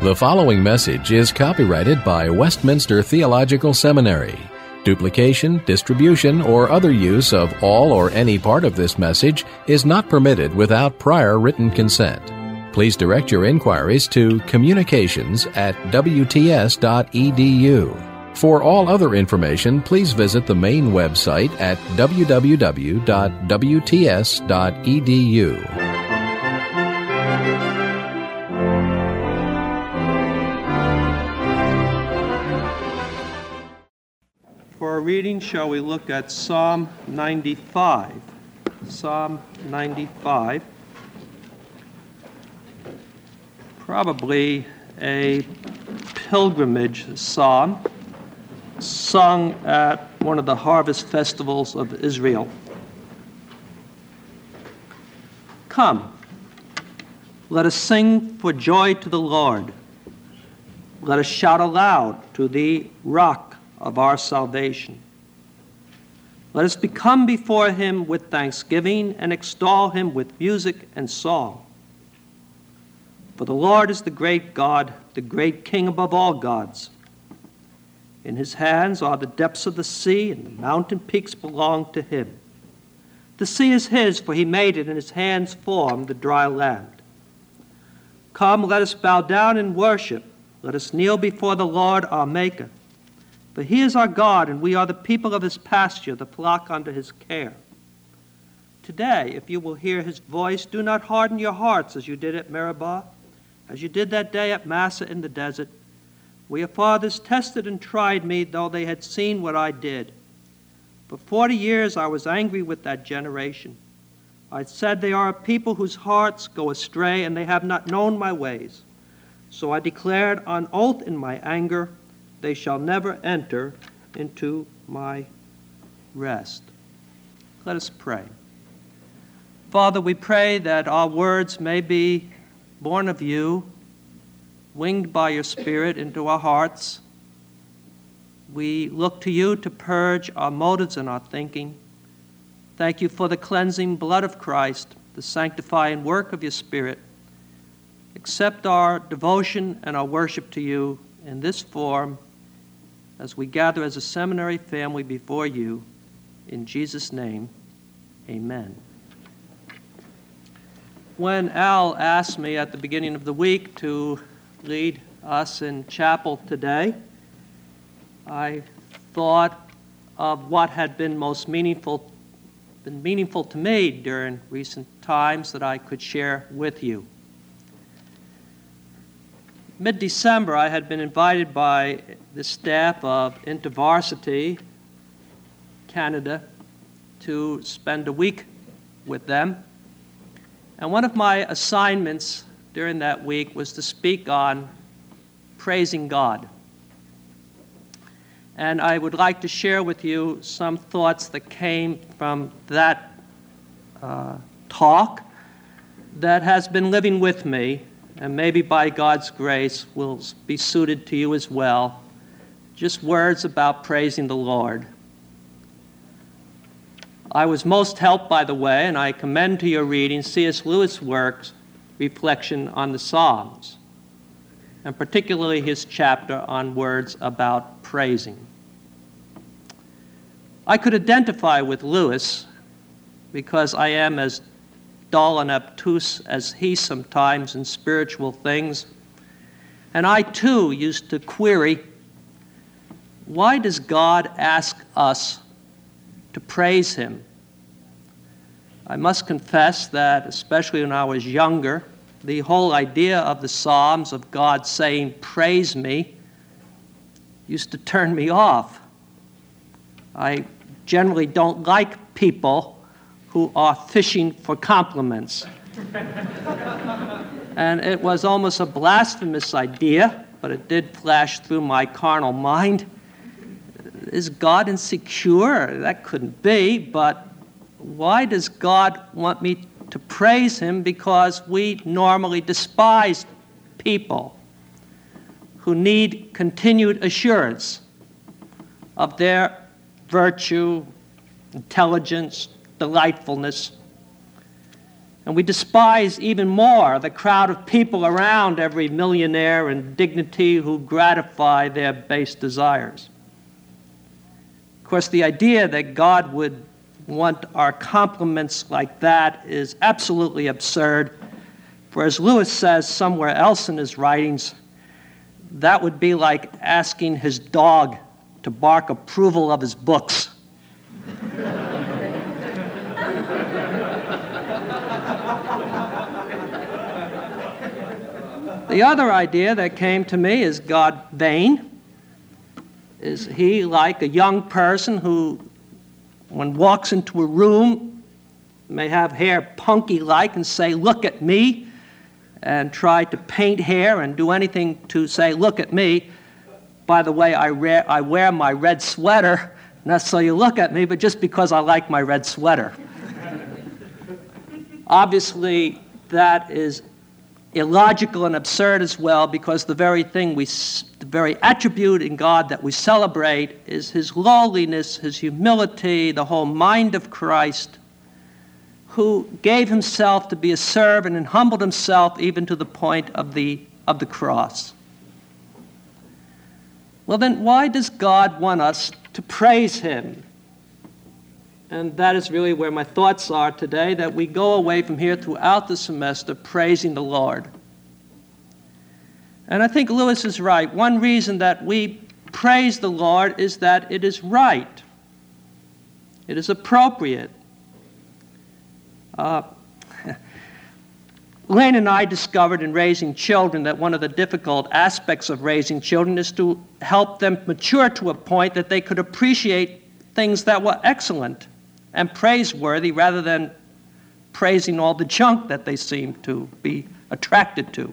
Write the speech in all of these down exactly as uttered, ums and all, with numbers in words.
The following message is copyrighted by Westminster Theological Seminary. Duplication, distribution, or other use of all or any part of this message is not permitted without prior written consent. Please direct your inquiries to communications at w t s dot e d u. For all other information, please visit the main website at w w w dot w t s dot e d u. For our reading, shall we look at Psalm ninety-five? Psalm ninety-five. Probably a pilgrimage psalm sung at one of the harvest festivals of Israel. Come, let us sing for joy to the Lord. Let us shout aloud to the rock of our salvation. Let us become before him with thanksgiving and extol him with music and song. For the Lord is the great God, the great King above all gods. In his hands are the depths of the sea, and the mountain peaks belong to him. The sea is his, for he made it, and his hands formed the dry land. Come, let us bow down and worship. Let us kneel before the Lord our Maker. For he is our God, and we are the people of his pasture, the flock under his care. Today, if you will hear his voice, do not harden your hearts as you did at Meribah, as you did that day at Massah in the desert, where your fathers tested and tried me, though they had seen what I did. For forty years I was angry with that generation. I said, they are a people whose hearts go astray, and they have not known my ways. So I declared on oath in my anger, they shall never enter into my rest. Let us pray. Father, we pray that our words may be born of you, winged by your Spirit into our hearts. We look to you to purge our motives and our thinking. Thank you for the cleansing blood of Christ, the sanctifying work of your Spirit. Accept our devotion and our worship to you in this form as we gather as a seminary family before you. In Jesus' name, amen. When Al asked me at the beginning of the week to lead us in chapel today, I thought of what had been most meaningful, been meaningful to me during recent times that I could share with you. Mid-December, I had been invited by the staff of InterVarsity Canada to spend a week with them. And one of my assignments during that week was to speak on praising God. And I would like to share with you some thoughts that came from that uh, talk that has been living with me, and maybe by God's grace will be suited to you as well. Just words about praising the Lord. I was most helped, by the way, and I commend to your reading C S Lewis' works, Reflection on the Psalms, and particularly his chapter on words about praising. I could identify with Lewis because I am as dull and obtuse as he sometimes in spiritual things. And I too used to query, why does God ask us to praise him? I must confess that, especially when I was younger, the whole idea of the Psalms, of God saying, praise me, used to turn me off. I generally don't like people who are fishing for compliments. And it was almost a blasphemous idea, but it did flash through my carnal mind. Is God insecure? That couldn't be, but why does God want me to praise him? Because we normally despise people who need continued assurance of their virtue, intelligence, delightfulness. And we despise even more the crowd of people around every millionaire and dignitary who gratify their base desires. Of course, the idea that God would want our compliments like that is absolutely absurd. For as Lewis says somewhere else in his writings, that would be like asking his dog to bark approval of his books. The other idea that came to me is God vain? Is he like a young person who, when walks into a room, may have hair punky-like and say, "Look at me," and try to paint hair and do anything to say, "Look at me. By the way, I, re- I wear my red sweater, not so you look at me, but just because I like my red sweater." Obviously, that is illogical and absurd as well, because the very thing we, the very attribute in God that we celebrate is his lowliness, his humility, the whole mind of Christ, who gave himself to be a servant and humbled himself even to the point of the, of the cross. Well, then why does God want us to praise him? And that is really where my thoughts are today, that we go away from here throughout the semester praising the Lord. And I think Lewis is right. One reason that we praise the Lord is that it is right. It is appropriate. Uh, Elaine and I discovered in raising children that one of the difficult aspects of raising children is to help them mature to a point that they could appreciate things that were excellent and praiseworthy rather than praising all the junk that they seem to be attracted to.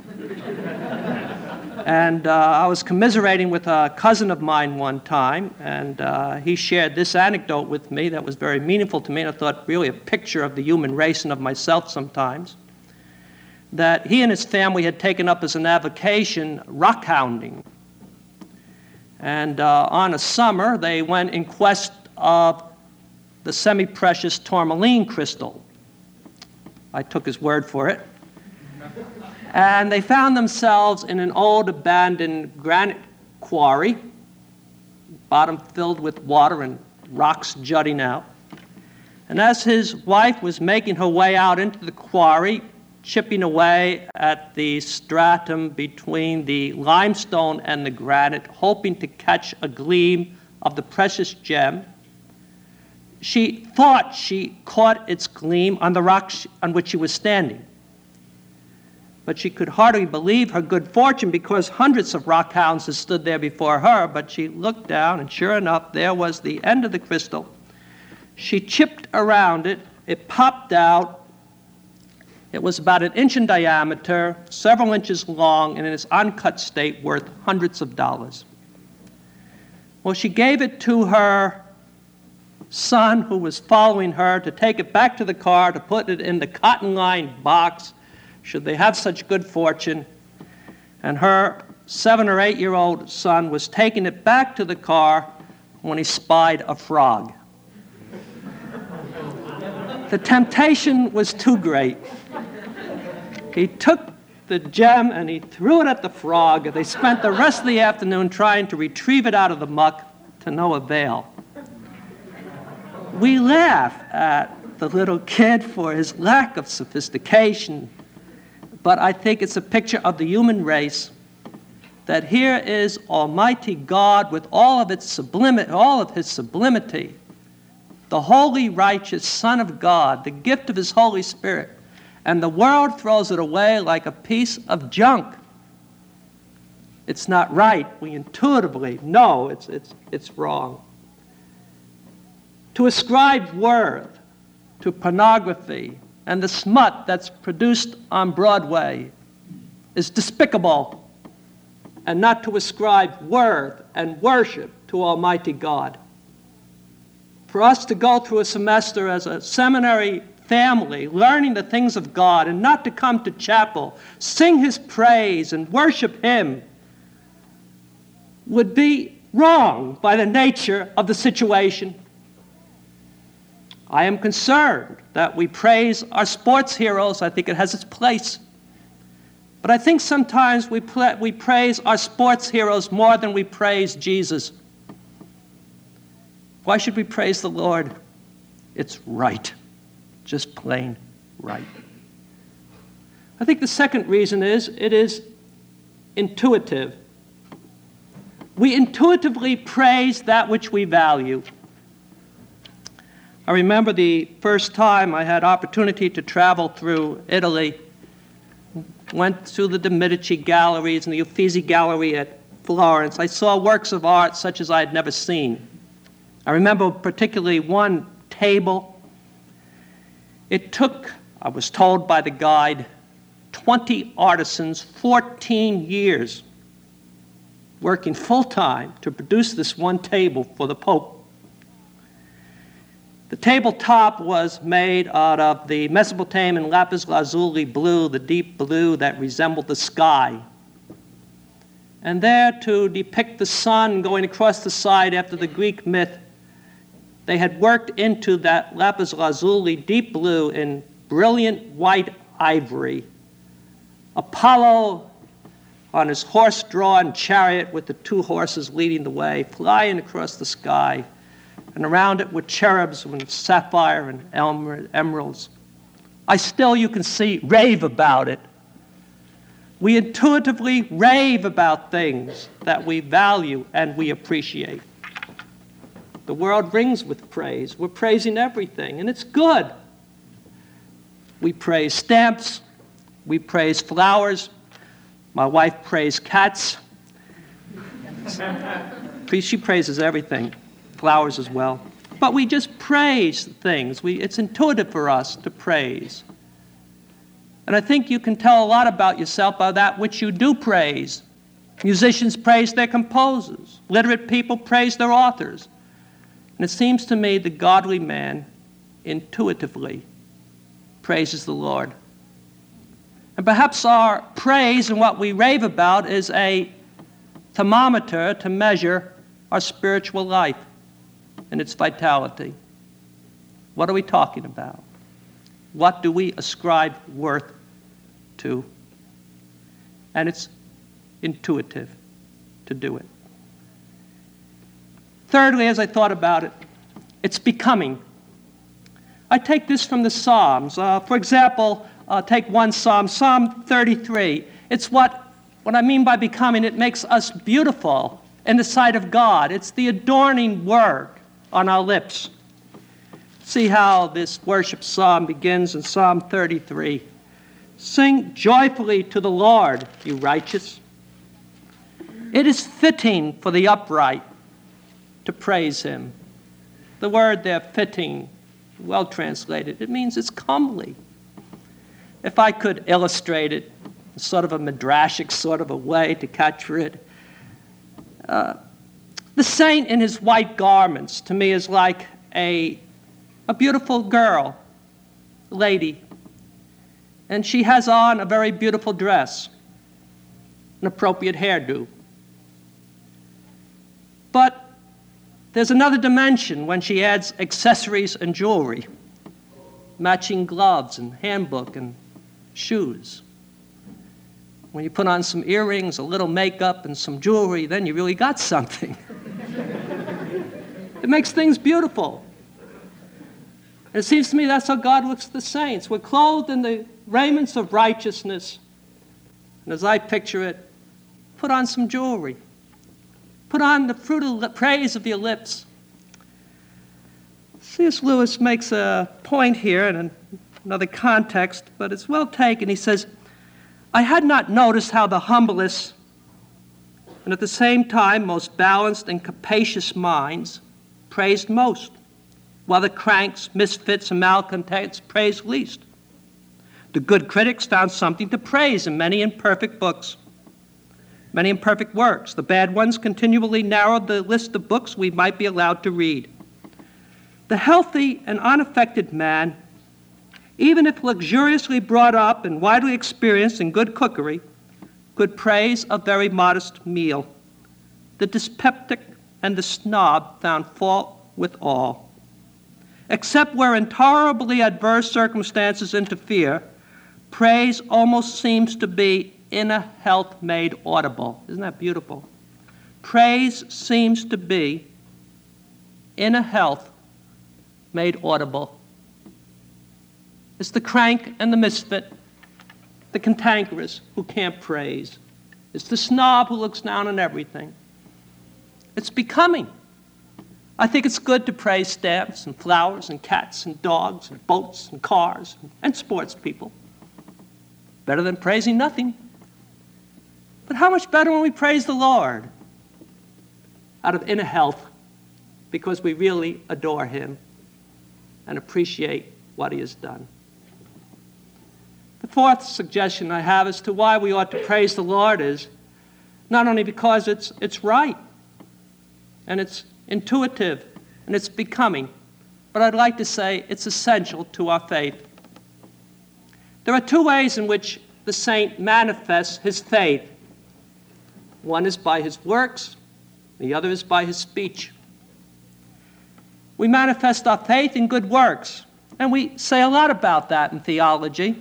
And uh, I was commiserating with a cousin of mine one time, and uh, he shared this anecdote with me that was very meaningful to me, and I thought really a picture of the human race and of myself sometimes, that he and his family had taken up as an avocation rock hounding. And uh, on a summer, they went in quest of the semi-precious tourmaline crystal. I took his word for it. And they found themselves in an old abandoned granite quarry, bottom filled with water and rocks jutting out. And as his wife was making her way out into the quarry, chipping away at the stratum between the limestone and the granite, hoping to catch a gleam of the precious gem, she thought she caught its gleam on the rock on which she was standing. But she could hardly believe her good fortune, because hundreds of rock hounds had stood there before her. But she looked down, and sure enough, there was the end of the crystal. She chipped around it. It popped out. It was about an inch in diameter, several inches long, and in its uncut state worth hundreds of dollars. Well, she gave it to her son, who was following her, to take it back to the car, to put it in the cotton-lined box, should they have such good fortune. And her seven or eight-year-old son was taking it back to the car when he spied a frog. The temptation was too great. He took the gem and he threw it at the frog, and they spent the rest of the afternoon trying to retrieve it out of the muck, to no avail. We laugh at the little kid for his lack of sophistication, but I think it's a picture of the human race, that here is Almighty God with all of its sublimity, all of his sublimity, the holy, righteous Son of God, the gift of his Holy Spirit, and the world throws it away like a piece of junk. It's not right. We intuitively know it's, it's, it's wrong. To ascribe worth to pornography and the smut that's produced on Broadway is despicable, and not to ascribe worth and worship to Almighty God. For us to go through a semester as a seminary family, learning the things of God, and not to come to chapel, sing his praise, and worship him, would be wrong by the nature of the situation. I am concerned that we praise our sports heroes. I think it has its place. But I think sometimes we, pla- we praise our sports heroes more than we praise Jesus. Why should we praise the Lord? It's right. Just plain right. I think the second reason is it is intuitive. We intuitively praise that which we value. I remember the first time I had opportunity to travel through Italy, went to the De Medici galleries and the Uffizi Gallery at Florence. I saw works of art such as I had never seen. I remember particularly one table. It took, I was told by the guide, twenty artisans, fourteen years, working full-time to produce this one table for the Pope. The tabletop was made out of the Mesopotamian lapis lazuli blue, the deep blue that resembled the sky. And there, to depict the sun going across the side after the Greek myth, they had worked into that lapis lazuli deep blue in brilliant white ivory. Apollo on his horse-drawn chariot with the two horses leading the way, flying across the sky, and around it were cherubs with sapphire and emeralds. I still, you can see, rave about it. We intuitively rave about things that we value and we appreciate. The world rings with praise. We're praising everything, and it's good. We praise stamps. We praise flowers. My wife praise cats. She praises everything, flowers as well. But we just praise things. We, it's intuitive for us to praise. And I think you can tell a lot about yourself by that which you do praise. Musicians praise their composers. Literate people praise their authors. And it seems to me the godly man intuitively praises the Lord. And perhaps our praise and what we rave about is a thermometer to measure our spiritual life and its vitality. What are we talking about? What do we ascribe worth to? And it's intuitive to do it. Thirdly, as I thought about it, it's becoming. I take this from the Psalms. Uh, for example, uh, take one Psalm, Psalm thirty-three. It's what, what I mean by becoming. It makes us beautiful in the sight of God. It's the adorning word on our lips. See how this worship psalm begins in Psalm thirty-three. Sing joyfully to the Lord, you righteous. It is fitting for the upright to praise him. The word there, fitting, well translated, it means it's comely. If I could illustrate it in sort of a midrashic sort of a way to capture it, uh, the saint in his white garments to me is like a, a beautiful girl, lady, and she has on a very beautiful dress, an appropriate hairdo. But there's another dimension when she adds accessories and jewelry, matching gloves and handbook and shoes. When you put on some earrings, a little makeup, and some jewelry, then you really got something. It makes things beautiful. And it seems to me that's how God looks at the saints. We're clothed in the raiments of righteousness. And as I picture it, put on some jewelry. Put on the fruit of the praise of your lips. C S Lewis makes a point here in another context, but it's well taken. He says, I had not noticed how the humblest and at the same time most balanced and capacious minds praised most, while the cranks, misfits, and malcontents praised least. The good critics found something to praise in many imperfect books, many imperfect works. The bad ones continually narrowed the list of books we might be allowed to read. The healthy and unaffected man, even if luxuriously brought up and widely experienced in good cookery, could praise a very modest meal. The dyspeptic and the snob found fault with all. Except where intolerably adverse circumstances interfere, praise almost seems to be inner health made audible. Isn't that beautiful? Praise seems to be inner health made audible. It's the crank and the misfit, the cantankerous who can't praise. It's the snob who looks down on everything. It's becoming. I think it's good to praise stamps and flowers and cats and dogs and boats and cars and sports people. Better than praising nothing. But how much better when we praise the Lord out of inner health because we really adore him and appreciate what he has done. The fourth suggestion I have as to why we ought to praise the Lord is not only because it's, it's right and it's intuitive and it's becoming, but I'd like to say it's essential to our faith. There are two ways in which the saint manifests his faith. One is by his works, the other is by his speech. We manifest our faith in good works, and we say a lot about that in theology.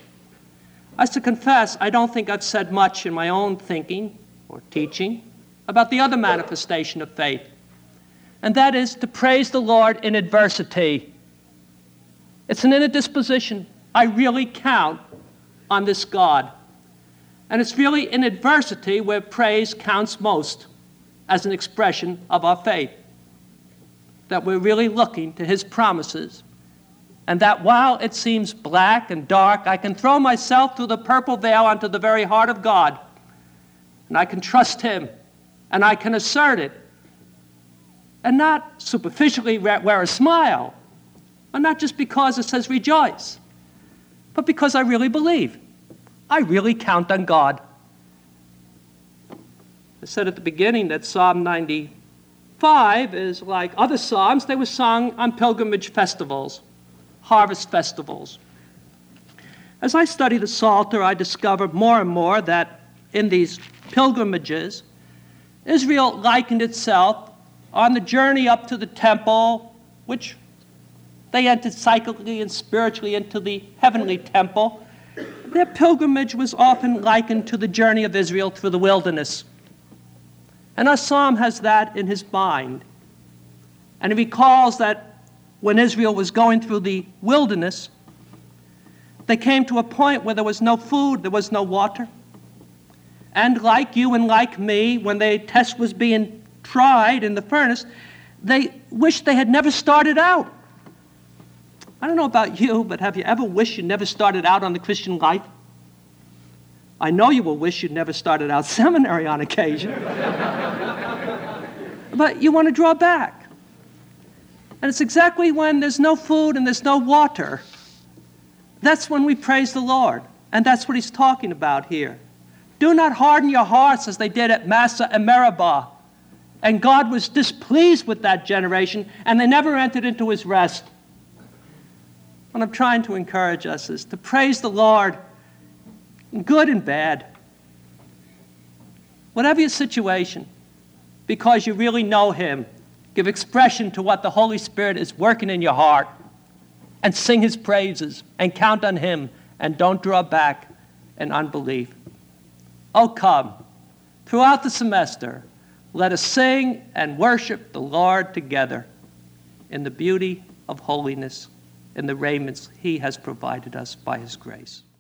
I have to confess, I don't think I've said much in my own thinking or teaching about the other manifestation of faith, and that is to praise the Lord in adversity. It's an inner disposition. I really count on this God. And it's really in adversity where praise counts most as an expression of our faith. That we're really looking to his promises. And that while it seems black and dark, I can throw myself through the purple veil onto the very heart of God. And I can trust him. And I can assert it. And not superficially wear a smile. And not just because it says rejoice. But because I really believe. I really count on God. I said at the beginning that Psalm ninety-five is like other psalms. They were sung on pilgrimage festivals, harvest festivals. As I study the Psalter, I discover more and more that in these pilgrimages, Israel likened itself on the journey up to the temple, which they entered psychically and spiritually into the heavenly temple. Their pilgrimage was often likened to the journey of Israel through the wilderness. And our psalm has that in his mind. And he recalls that when Israel was going through the wilderness, they came to a point where there was no food, there was no water. And like you and like me, when the test was being tried in the furnace, they wished they had never started out. I don't know about you, but have you ever wished you never started out on the Christian life? I know you will wish you'd never started out seminary on occasion. But you want to draw back. And it's exactly when there's no food and there's no water, that's when we praise the Lord. And that's what he's talking about here. Do not harden your hearts as they did at Massah and Meribah. And God was displeased with that generation, and they never entered into his rest. What I'm trying to encourage us is to praise the Lord in good and bad. Whatever your situation, because you really know him, give expression to what the Holy Spirit is working in your heart and sing his praises and count on him and don't draw back in unbelief. Oh, come, throughout the semester, let us sing and worship the Lord together in the beauty of holiness, in the raiments he has provided us by his grace.